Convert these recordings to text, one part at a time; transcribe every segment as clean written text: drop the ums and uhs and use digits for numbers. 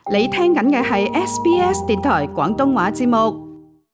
你聽緊嘅係 SBS 電台廣東話節目。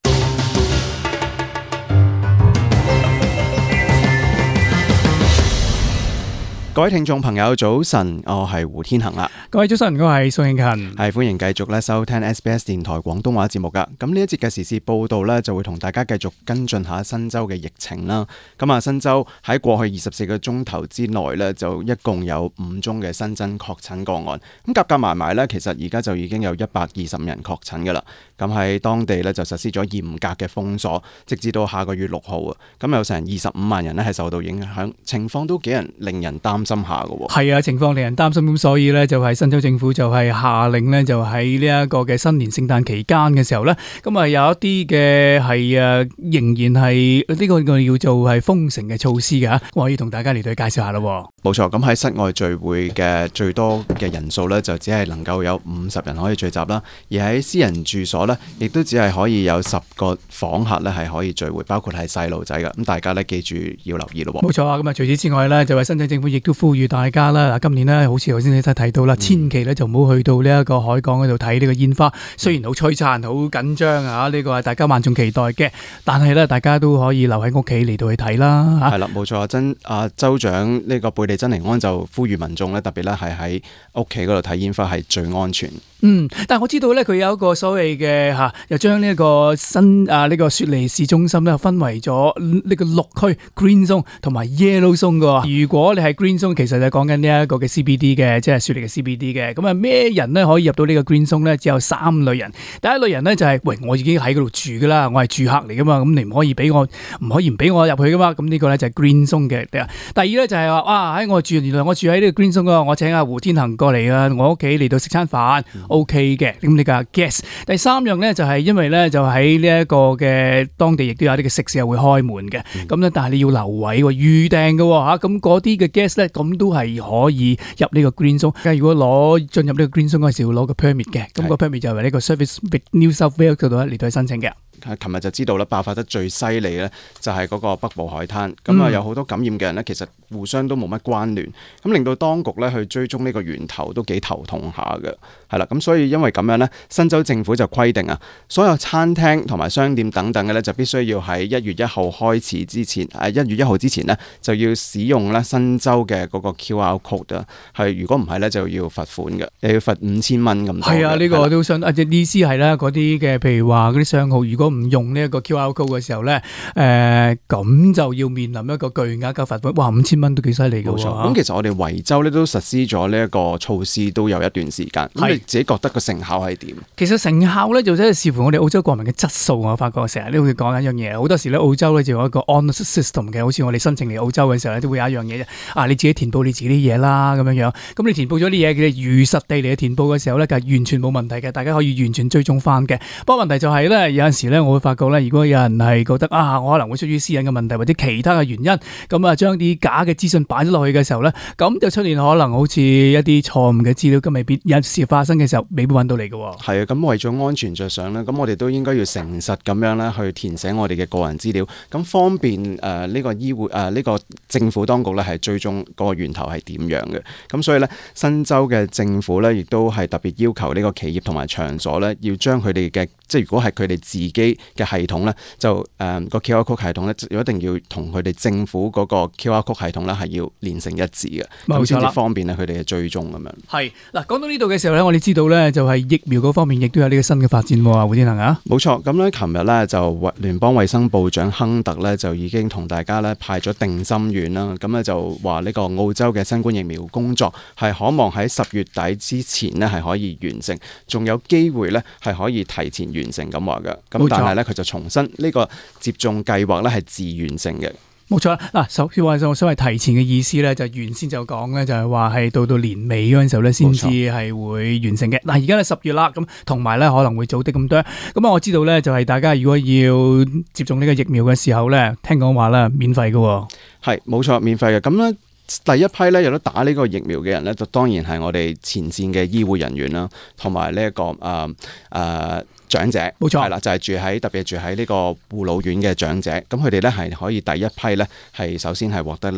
各位聽眾朋友早晨，我係胡天恒啦。 各位早晨，我係蘇慶勤。 係歡迎繼續咧收聽 SBS 電台廣東話節目噶。咁呢一節嘅時事報道咧，就會同大家繼續跟進下新州嘅疫情啦。咁啊，新州喺過去24個鐘頭之內咧，就一共有5宗嘅新增確診個案。咁夾埋埋咧，其實而家就已經有120人確診噶啦。咁喺當地咧就實施咗嚴格嘅封鎖，直至到下個月6號啊。咁有成25萬人咧係受到影響，情況都令人擔心下嘅。 係啊，情況令人擔心，咁所以咧就係新州政府就係下令咧，就喺呢一個嘅新年聖誕期間嘅時候咧，咁啊有一啲嘅係仍然係呢個我哋要做係封城嘅措施嘅吓，我可以同大家嚟到介紹下咯。 冇錯，咁喺室外聚會嘅最多嘅人數咧，就只係能夠有50人可以聚集啦，而喺私人住所咧，亦都只係可以有10個訪客咧係可以聚會，包括係細路仔嘅。咁大家咧記住要留意咯。 冇錯啊，咁啊除此之外咧，就係新州政府亦都呼籲大家啦，今年咧好似頭先你提到啦，千祈咧就唔好去到呢一個海港嗰度睇呢個煙花，雖然好璀璨、好緊張啊，呢個係大家萬眾期待嘅，但係咧大家都可以留喺屋企嚟到去睇啦。 係啦，冇錯，州長呢個貝利珍尼安就呼籲民眾咧，特別咧係喺屋企嗰度睇煙花係最安全。 但係我知道咧，佢有一個所謂嘅又將呢一個新呢個雪梨市中心咧分為咗呢個6區 Green Zone 同埋 Yellow Zone 嘅。如果你係 Green Zone，其實就講緊呢一個嘅 CBD 嘅，即係雪梨嘅 CBD 嘅。咁啊，咩人咧可以入到呢個 Green Zone 咧？只有3類人。第一類人咧就係，喂，我已經喺嗰度住噶啦，我係住客嚟噶嘛，咁你唔可以唔俾我入去噶嘛。咁呢個咧就係 Green Zone 嘅。第二咧就係話，喺我住，原來我住喺呢個 Green Zone 噶，我請阿胡天恒過嚟啊，我屋企嚟到食餐飯。OK 嘅，咁呢個 guest。第3樣咧就係因為咧就喺呢一個嘅當地亦都有啲嘅食肆會開門嘅，咁咧但係你要留位預訂嘅吓，咁嗰啲嘅 guest 咧咁都係可以入呢個 Green Zone。如果進入呢個 Green Zone 嗰時要攞個 permit 嘅，咁個 permit 就係呢個 Service New South Wales 嗰度嚟到去申請嘅。 琴日就知道啦，爆發得最犀利咧，就係嗰個北部海灘。咁啊，有好多感染嘅人咧，其實互相都冇乜關聯，咁令到當局咧去追蹤呢個源頭都幾頭痛下嘅。係啦，咁所以因為咁樣咧，新州政府就規定啊，所有餐廳同埋商店等等嘅咧，就必須要喺1月1號開始之前，1月1號之前咧，就要使用咧新州嘅嗰個 QR code 啊。係如果唔係咧，就要罰款嘅，又要罰5000蚊咁多。 係啊，呢個我都想意思係咧，嗰啲嘅譬如話嗰啲商號，如果唔用呢一個 QR code 嘅時候咧，咁就要面臨一個巨額嘅罰款。哇，5000蚊都幾犀利㗎喎。冇錯。 咁其實我哋維州咧都實施咗呢一個措施都有一段時間。咁你自己覺得個成效係點？ 其實成效咧就真係視乎我哋澳洲國民嘅質素。我發覺成日都會講緊一樣嘢，好多時咧澳洲咧就有一個 honest system 嘅，好似我哋申請嚟澳洲嘅時候咧都會有一樣嘢啫。你自己填報你自己啲嘢啦，咁樣樣。咁你填報咗啲嘢，佢哋如實地嚟填報嘅時候咧，就係完全冇問題嘅，大家可以完全追蹤翻嘅。不過問題就係咧，有陣時咧，我會發覺咧，如果有人係覺得我可能會出於私隱嘅問題或者其他嘅原因，咁啊將啲假嘅資訊擺咗落去嘅時候咧，咁就出現可能好似一啲錯誤嘅資料，咁未必有事發生嘅時候未必揾到你嘅。 係啊，咁為咗安全着想咧，咁我哋都應該要誠實咁樣咧去填寫我哋嘅個人資料，咁方便呢個醫護呢個政府當局咧係追蹤嗰個源頭係點樣嘅。咁所以咧，新州嘅政府咧亦都係特別要求呢個企業同埋場所咧，要將佢哋嘅即係如果係佢哋自己嘅系統咧，就個 QR code 系統咧，一定要同佢哋政府嗰個 QR code 系統咧係要連成一致嘅，咁先至方便咧佢哋嘅追蹤咁樣。係嗱，講到呢度嘅時候咧，我哋知道咧就係疫苗嗰方面亦都有呢個新嘅發展喎，胡天恒啊。 冇錯，咁咧，琴日咧就聯邦衛生部長亨特咧就已經同大家咧派咗定心丸啦，咁咧就話呢個澳洲嘅新冠疫苗工作係可望喺10月底之前咧係可以完成，仲有機會咧係可以提前完成咁話嘅。咁但係咧佢就重申呢個接種計劃咧係自願性嘅。 冇錯啦，嗱，所謂提前嘅意思咧，就原先就講咧，就係話係到年尾嗰陣時候咧，先至係會完成嘅。嗱，而家咧10月啦，咁同埋咧可能會早啲咁多。咁我知道咧，就係大家如果要接種呢個疫苗嘅時候咧，聽講話咧免費嘅。係，冇錯，免費嘅。咁咧。第一批咧有得打呢個疫苗嘅人咧，就當然係我哋前線嘅醫護人員啦，同埋呢一個長者，冇錯，係啦，就係特別住喺呢個護老院嘅長者，咁佢哋咧係可以第一批咧係首先係獲得呢一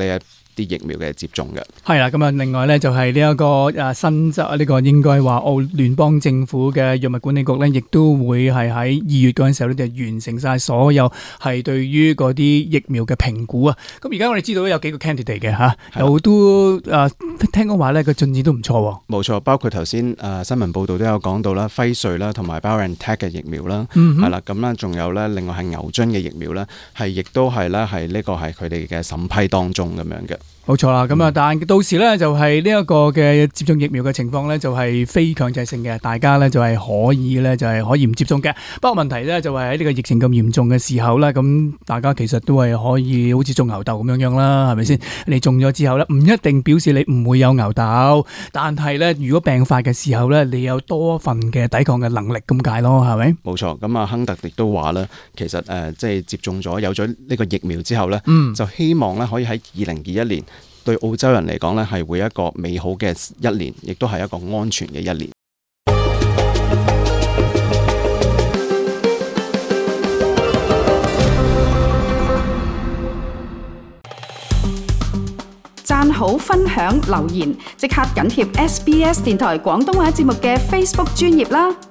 啲疫苗嘅接種嘅。 係啦，咁啊，另外咧就係呢一個新州呢個應該話澳聯邦政府嘅藥物管理局咧，亦都會係喺2月嗰陣時候咧就完成晒所有係對於嗰啲疫苗嘅評估啊。咁而家我哋知道有幾個 candidate 嘅嚇，有都聽講話咧個進展都唔錯喎。 冇錯，包括頭先新聞報道都有講到啦，輝瑞啦同埋 BioNTech 嘅疫苗啦，係啦，咁啦，仲有咧另外係牛津嘅疫苗咧，係亦都係咧係呢個係佢哋嘅審批當中咁樣嘅。 冇錯啦，咁啊，但到時咧就係呢一個嘅接種疫苗嘅情況咧，就係非強制性嘅，大家咧就係可以咧就係可以唔接種嘅。不過問題咧就係喺呢個疫情咁嚴重嘅時候咧，咁大家其實都係可以好似種牛痘咁樣啦，係咪先？你中咗之後咧，唔一定表示你唔會有牛痘，但係咧如果病發嘅時候咧，你有多份嘅抵抗嘅能力咁解咯，係咪？ 冇錯，咁啊，亨特亦都話咧，其實即係接種咗有咗呢個疫苗之後咧，就希望咧可以喺2021年。對澳洲人嚟講咧，係會一個美好嘅一年，亦都係一個安全嘅一年。 讚好、分享、留言，即刻緊貼SBS 電台廣東話節目嘅 Facebook 專頁啦！